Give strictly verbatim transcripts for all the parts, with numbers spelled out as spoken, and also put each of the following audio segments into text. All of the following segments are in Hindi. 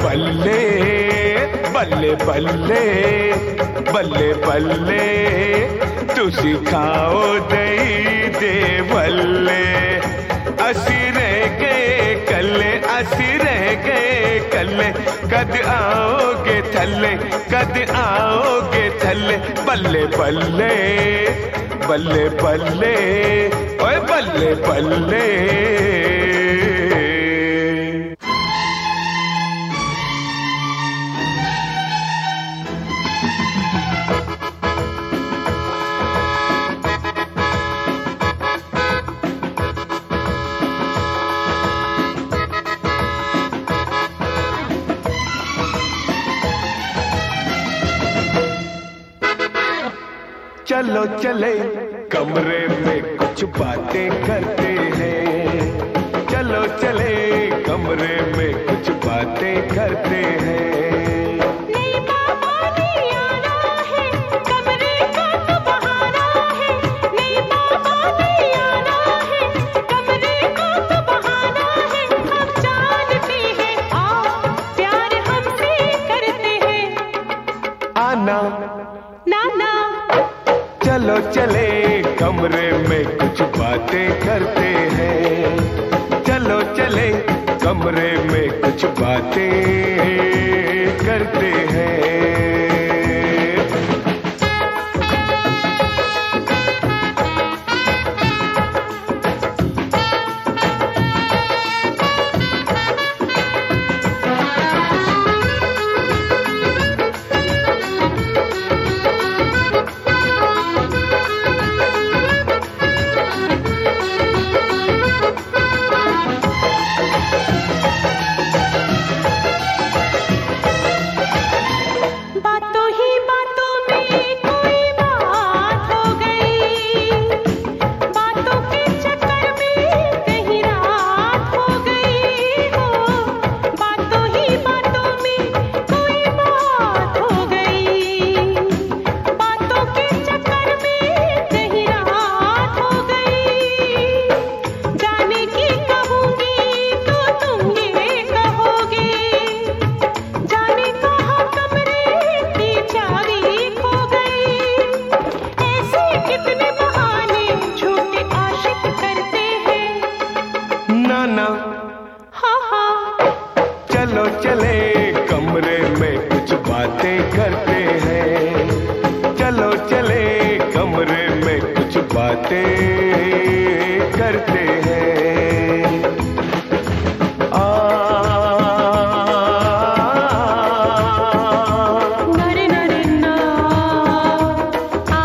बल्ले बल्ले बल्ले बल्ले बल्ले तुसी खाओ दई दे बल्ले असी रह गए कल्ले असी रह गए कल्ले कद आओगे थल्ले कद आओगे थल्ले बल्ले बल्ले बल्ले बल्ले ओए बल्ले बल्ले चलो चले कमरे में कुछ बातें करते हैं चलो चले कमरे में कुछ बातें करते हैं नहीं बाबा नहीं आना है कमरे का तो बहाना है नहीं बाबा नहीं आना है कमरे का तो बहाना है हम जानते हैं आप प्यार हमसे करते हैं आना ना ना चलो चले कमरे में कुछ बातें करते हैं चलो चले कमरे में कुछ बातें करते हैं चलो चले कमरे में कुछ बातें करते हैं चलो चले कमरे में कुछ बातें करते हैं आ नरे नरे ना आ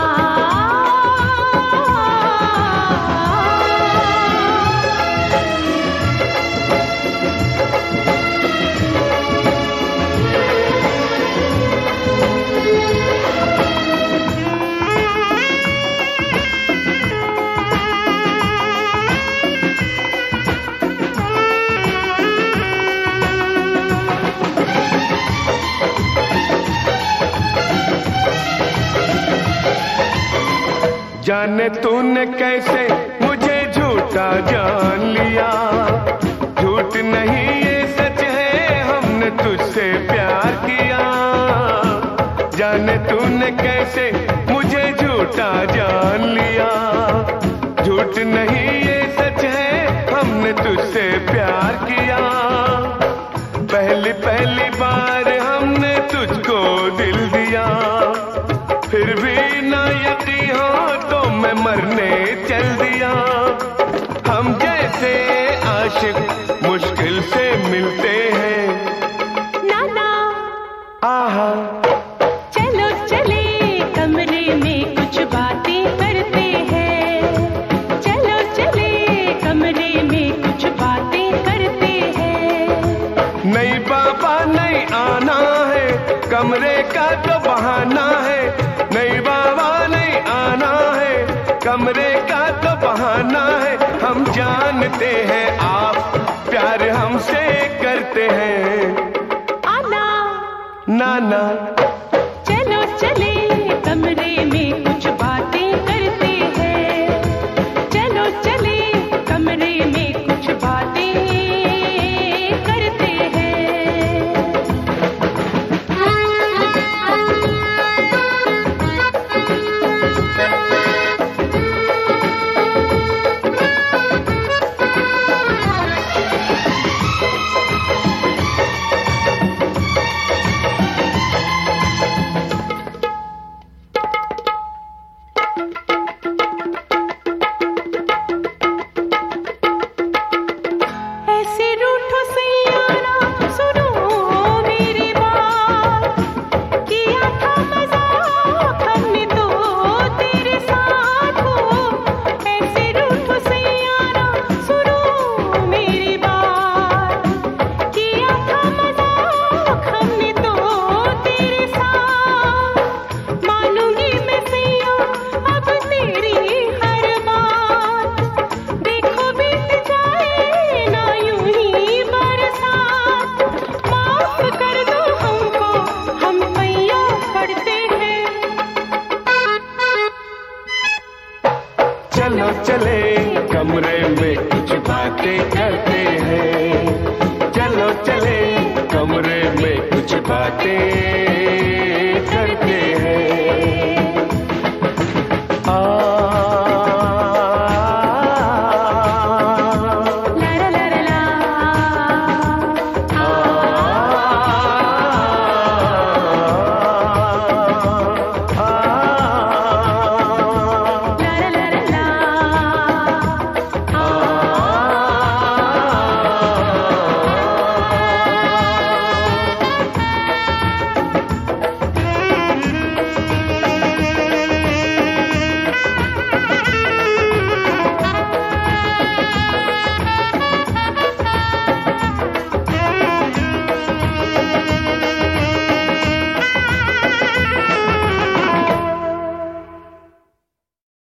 जाने तूने कैसे मुझे झूठा जान लिया झूठ नहीं ये सच है हमने तुझसे प्यार किया जाने तूने कैसे मुझे झूठा जान लिया झूठ नहीं ये सच है हमने तुझसे प्यार किया पहली पहली बार हमने तुझको दिल दिया फिर भी ना यकीन हो तो मैं मरने चल दिया हम जैसे आशिक मुश्किल से मिलते हैं ना ना आहा चलो चले कमरे में कुछ बातें करते हैं चलो चले कमरे में कुछ बातें करते हैं नहीं बाबा नहीं आना है कमरे का तो बहाना है नहीं बाबा नहीं आना है कमरे का तो बहाना है हम जानते हैं आप प्यार हमसे करते हैं आना ना ना चलो चले कमरे में कुछ बातें करते हैं चलो चले कमरे में कुछ बातें करते हैं में कुछ बातें करते हैं। चलो चले कमरे में कुछ बातें